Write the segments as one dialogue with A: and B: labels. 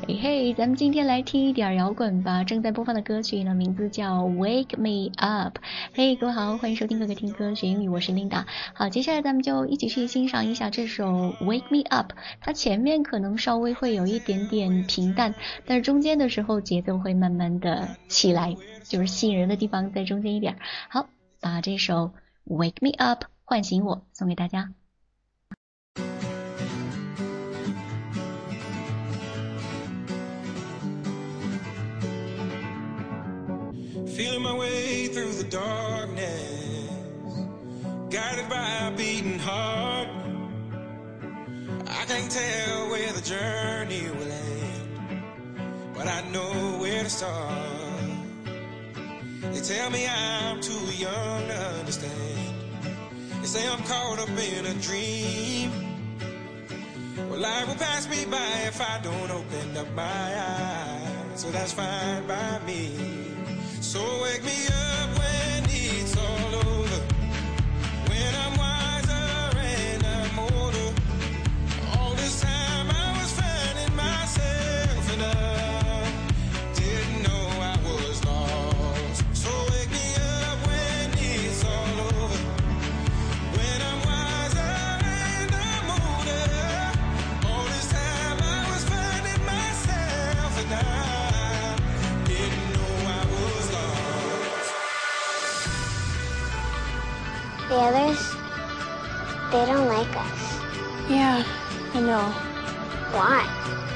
A: 嘿嘿，咱们今天来听一点摇滚吧。正在播放的歌曲呢，名字叫 Wake Me Up。嘿，各位好，欢迎收听哥哥听歌学英语，我是 Linda。好，接下来咱们就一起去欣赏一下这首 Wake Me Up。它前面可能稍微会有一点点平淡，但是中间的时候节奏会慢慢的起来，就是吸引人的地方在中间一点。好，把这首 Wake Me Up 唤醒我送给大家。
B: Feeling my way through the darkness, guided by a beating heart. I can't tell where the journey will end, but I know where to start. They tell me I'm too young to understand. They say I'm caught up in a dream. Well, life will pass me by if I don't open up my eyes, so that's fine by me.So wake me up when it's all over, when I'm wiser and I'm older. All this time I was finding myself and I didn't know I was lost. So wake me up when it's all over, when I'm wiser and I'm older. All this time I was finding myself and I didn't know I was
C: lost.The others, they don't like us.
D: Yeah, I know.
C: Why?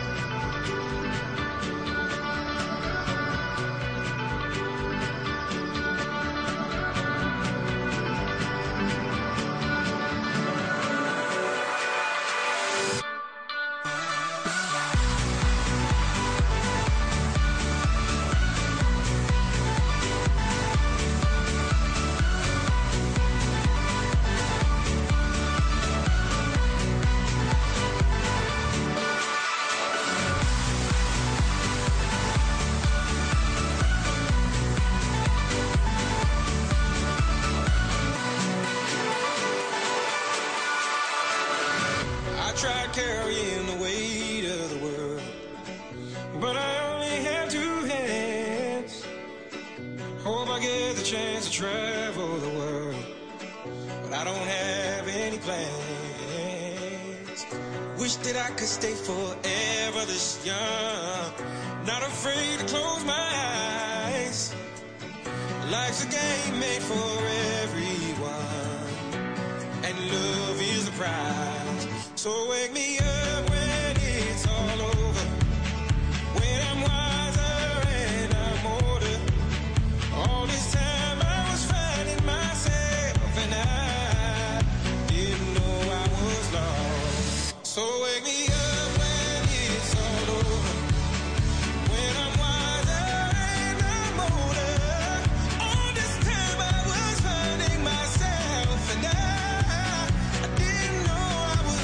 B: Tried carrying the weight of the world, but I only have two hands. Hope I get the chance to travel the world, but I don't have any plans. Wish that I could stay forever this young, not afraid to close my eyes. Life's a game made for everyone, and love is the prize.So wake me up when it's all over, when I'm wiser and I'm older. All this time I was finding myself and I didn't know I was lost. So wake me up when it's all over, when I'm wiser and I'm older. All this time I was finding myself and I didn't know I was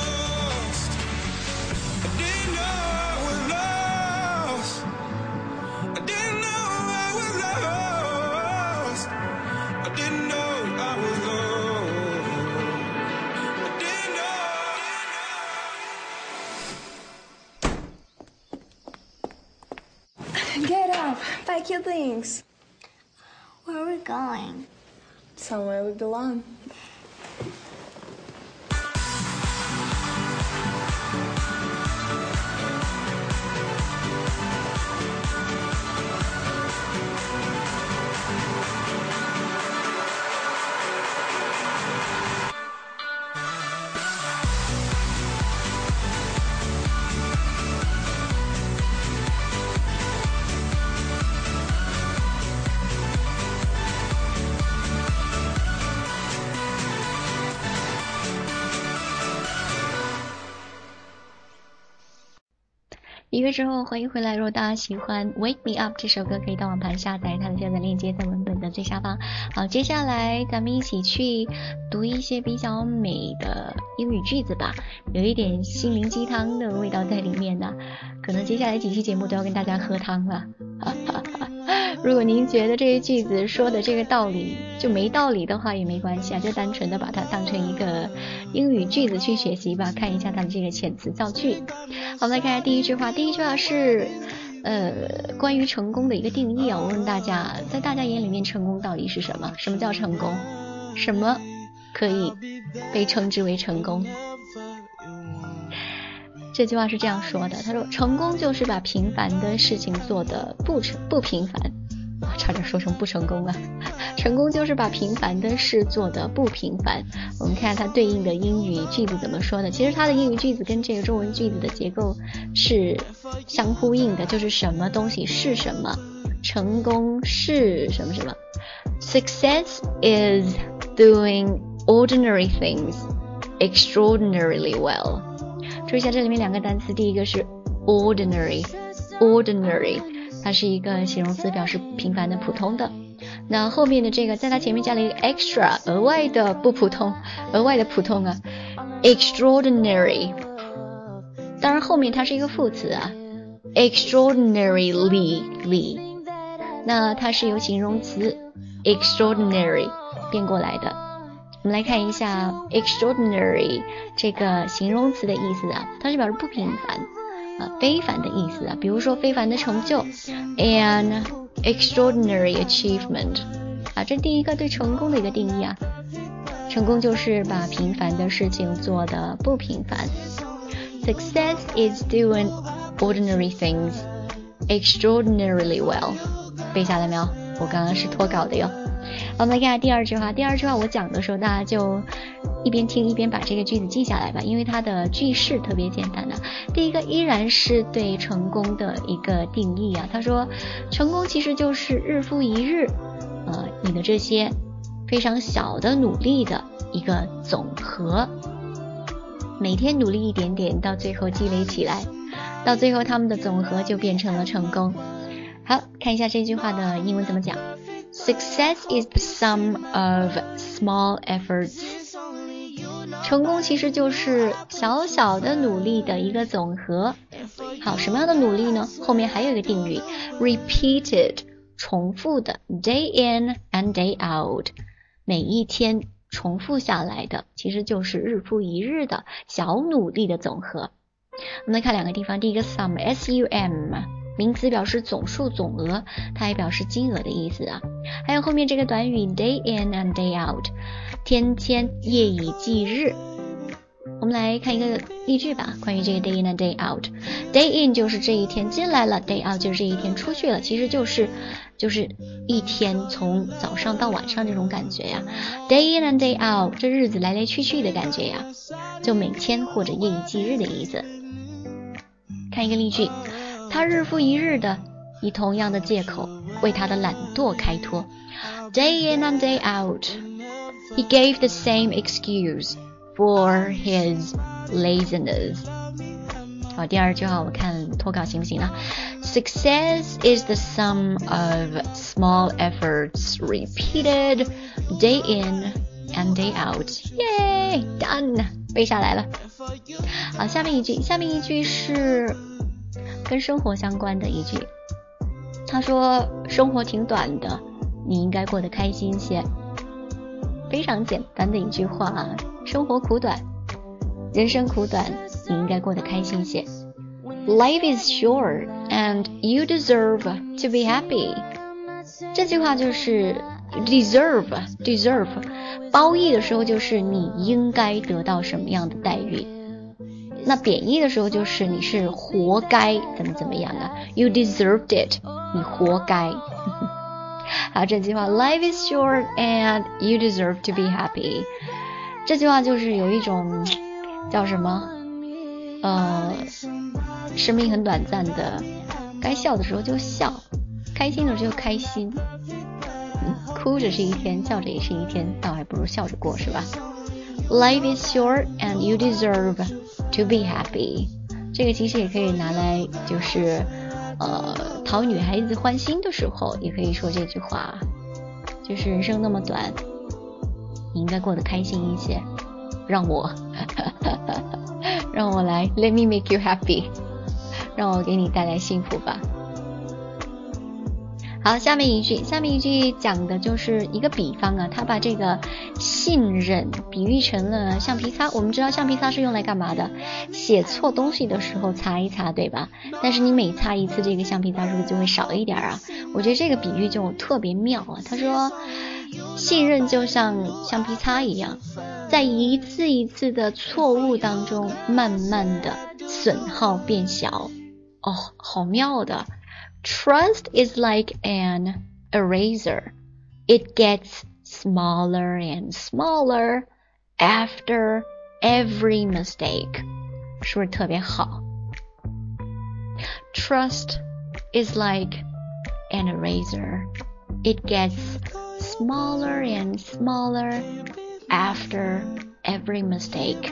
D: lost.Get up, pack your things.
C: Where are we going?
D: Somewhere we belong.
A: 音乐之后欢迎回来，如果大家喜欢 Wake Me Up 这首歌，可以到网盘下载，它的下载链接在文本的最下方。好，接下来咱们一起去读一些比较美的英语句子吧，有一点心灵鸡汤的味道在里面的，可能接下来几期节目都要跟大家喝汤了如果您觉得这些句子说的这个道理就没道理的话也没关系啊，就单纯的把它当成一个英语句子去学习吧，看一下它的这个遣词造句。好，我们来看一下第一句话。第一句话是关于成功的一个定义啊。我问大家，在大家眼里面成功到底是什么？什么叫成功？什么可以被称之为成功？这句话是这样说的，他说成功就是把平凡的事情做得不平凡，差点说成不成功了。成功就是把平凡的事做得不平凡。我们看它对应的英语句子怎么说的，其实它的英语句子跟这个中文句子的结构是相呼应的，就是什么东西是什么，成功是什么什么。Success is doing ordinary things extraordinarily well。注意一下这里面两个单词，第一个是 ordinary， 它是一个形容词，表示平凡的普通的。那后面的这个在它前面加了一个 extra， 额外的不普通，额外的普通啊 extraordinary， 当然后面它是一个副词啊 extraordinarily， 那它是由形容词 extraordinary 变过来的。我们来看一下 extraordinary 这个形容词的意思啊，它是表示不平凡非凡的意思啊。比如说非凡的成就 an extraordinary achievement 这第一个对成功的一个定义啊。成功就是把平凡的事情做得不平凡。 Success is doing ordinary things extraordinarily well。 背下来没有？我刚刚是脱稿的哟。我们来看下第二句话。第二句话我讲的时候大家就一边听一边把这个句子记下来吧，因为它的句式特别简单的。第一个依然是对成功的一个定义啊，他说成功其实就是日复一日你的这些非常小的努力的一个总和，每天努力一点点，到最后积累起来，到最后他们的总和就变成了成功。好，看一下这句话的英文怎么讲。Success is the sum of small efforts。 成功其实就是小小的努力的一个总和。好，什么样的努力呢？后面还有一个定语 repeated， 重复的 day in and day out， 每一天重复下来的其实就是日复一日的小努力的总和。我们来看两个地方，第一个 sum S-U-M，名词表示总数总额，它也表示金额的意思啊。还有后面这个短语 day in and day out， 天天夜以继日。我们来看一个例句吧，关于这个 day in and day out。 day in 就是这一天进来了， day out 就是这一天出去了，其实就是一天从早上到晚上这种感觉呀。 day in and day out 这日子来来去去的感觉呀，就每天或者夜以继日的意思。看一个例句，他日复一日的以同样的借口为他的懒惰开脱。 Day in and day out, he gave the same excuse for his laziness。 好，第二句话我看脱稿行不行呢？ Success is the sum of small efforts repeated day in and day out。 Yay, done， 背下来了。好，下面一句是跟生活相关的一句，他说生活挺短的，你应该过得开心些。非常简单的一句话，生活苦短，人生苦短，你应该过得开心些。 Life is short and you deserve to be happy。 这句话就是 deserve 褒义的时候就是你应该得到什么样的待遇，那贬义的时候就是你是活该怎么样啊， You deserved it， 你活该。好，这句话 Life is short and you deserve to be happy， 这句话就是有一种叫什么生命很短暂的，该笑的时候就笑，开心的时候就开心，哭着是一天，笑着也是一天，倒还不如笑着过，是吧？ Life is short and you deserve to be happy， 这个其实也可以拿来就是讨女孩子欢心的时候也可以说这句话，就是人生那么短，你应该过得开心一些，让我来 Let me make you happy， 让我给你带来幸福吧。 好，下面一句讲的就是一个比方啊，他把这个信任比喻成了橡皮擦。我们知道橡皮擦是用来干嘛的？写错东西的时候擦一擦，对吧？但是你每擦一次这个橡皮擦是不是就会少一点啊？我觉得这个比喻就特别妙啊。他说信任就像橡皮擦一样，在一次一次的错误当中慢慢的损耗变小。哦，好妙的。Trust is like an eraser. It gets smaller and smaller after every mistake. 是不是特别好？ Trust is like an eraser. It gets smaller and smaller after every mistake.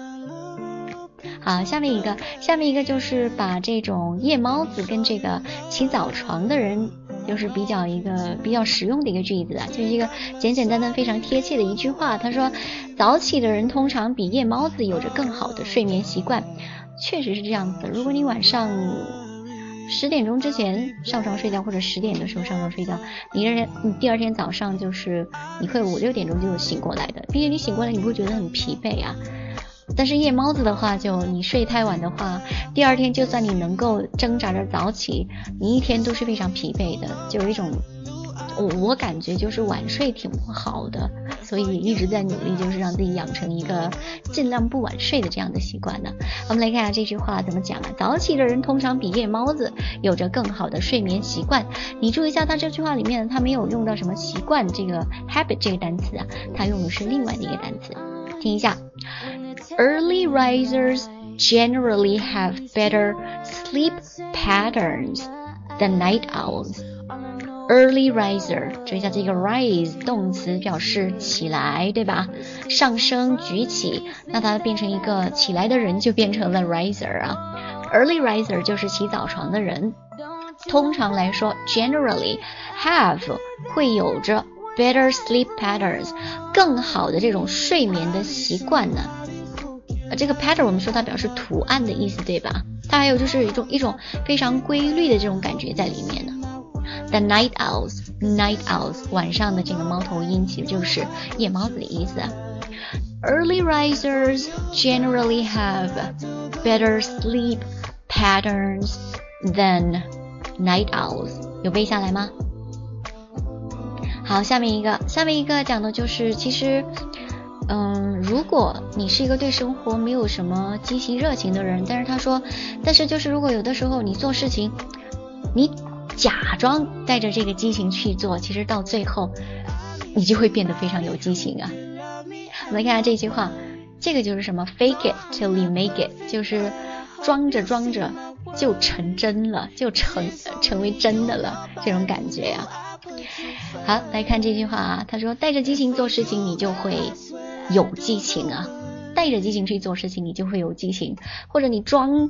A: 好，下面一个就是把这种夜猫子跟这个起早床的人，就是比较实用的一个句子啊，就是一个简简单单非常贴切的一句话。他说早起的人通常比夜猫子有着更好的睡眠习惯。确实是这样子的，如果你晚上10点钟之前上床睡觉，或者10点的时候上床睡觉，你第二天早上就是你会5、6点钟就醒过来的，并且你醒过来你不会觉得很疲惫啊。但是夜猫子的话，就你睡太晚的话，第二天就算你能够挣扎着早起，你一天都是非常疲惫的，就有一种我感觉就是晚睡挺不好的，所以一直在努力，就是让自己养成一个尽量不晚睡的这样的习惯呢。我们来看一下这句话怎么讲啊？早起的人通常比夜猫子有着更好的睡眠习惯。你注意一下，他这句话里面他没有用到什么习惯这个 habit 这个单词啊，他用的是另外的一个单词。听一下 ，Early risers generally have better sleep patterns than night owls.Early riser， 注意一下这个 rise 动词表示起来，对吧？上升举起，那它变成一个起来的人就变成了 riser 啊。Early riser 就是起早床的人。通常来说 generally have 会有着 better sleep patterns 更好的这种睡眠的习惯呢。这个 pattern 我们说它表示图案的意思，对吧？它还有就是一种非常规律的这种感觉在里面呢。The night owls 晚上的这个猫头鹰其实就是夜猫子的意思。Early risers generally have better sleep patterns than night owls。 有背下来吗？好，下面一个讲的就是其实如果你是一个对生活没有什么激情热情的人，但是就是如果有的时候你做事情你假装带着这个激情去做，其实到最后你就会变得非常有激情啊。我们来看下这句话，这个就是什么 fake it till you make it， 就是装着就成真了，就成为真的了，这种感觉啊。好，来看这句话啊，他说带着激情做事情你就会有激情啊，带着激情去做事情你就会有激情，或者你装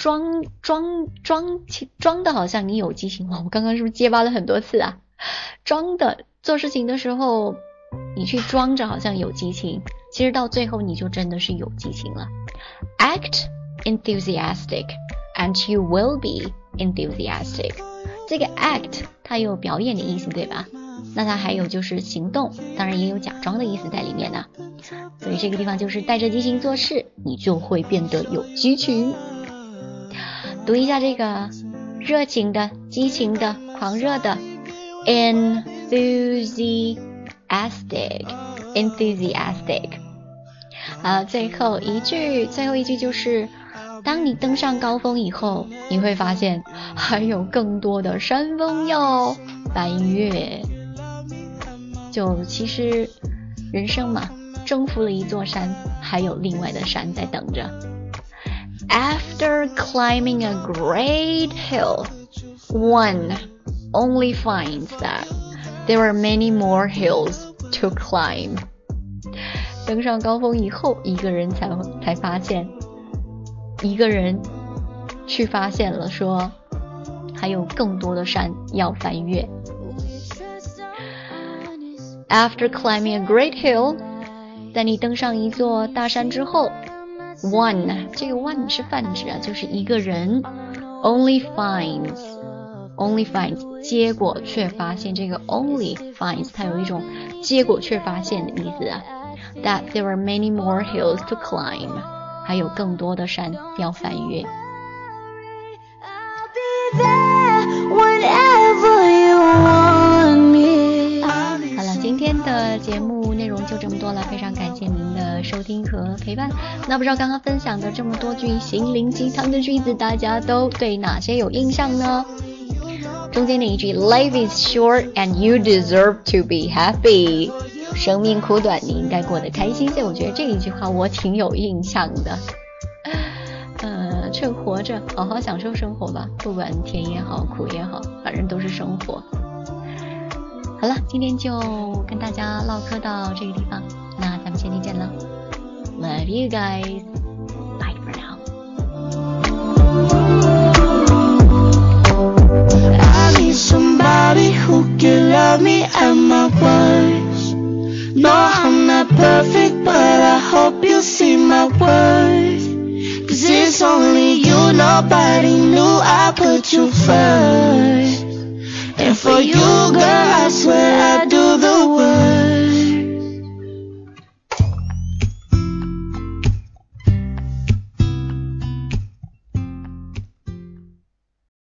A: 的好像你有激情。我刚刚是不是结巴了很多次啊？装的做事情的时候你去装着好像有激情，其实到最后你就真的是有激情了。 Act enthusiastic and you will be enthusiastic。 这个 act 它有表演的意思，对吧？那它还有就是行动，当然也有假装的意思在里面呢。所以这个地方就是带着激情做事，你就会变得有激情。读一下这个热情的、激情的、狂热的 enthusiastic。 好，最后一句就是当你登上高峰以后，你会发现还有更多的山峰要翻越。就其实人生嘛，征服了一座山，还有另外的山在等着。After climbing a great hill, one only finds that there are many more hills to climb. 登上高峰以后，一个人才发现，一个人去发现了说还有更多的山要翻越。After climbing a great hill， 在你登上一座大山之后， one， 这个 one 是泛指啊，就是一个人 only finds only finds 结果却发现，这个 only finds 它有一种结果却发现的意思啊。That there are many more hills to climb， 还有更多的山要翻越。好了，今天的节目内容就这么多了，非常感谢您的收听和陪伴。那不知道刚刚分享的这么多句心灵鸡汤的句子，大家都对哪些有印象呢？中间那一句 Life is short and you deserve to be happy， 生命苦短，你应该过得开心。所以我觉得这一句话我挺有印象的。趁活着好好享受生活吧，不管甜也好苦也好，反正都是生活。好了，今天就跟大家唠嗑到这个地方，那咱们下期见了。 Love you guys, bye for now.
E: I need somebody who can love me at my worst. No, I'm not perfect, but I hope you see my worth. 'Cause it's only you, nobody knew I put you first. And for you, girl,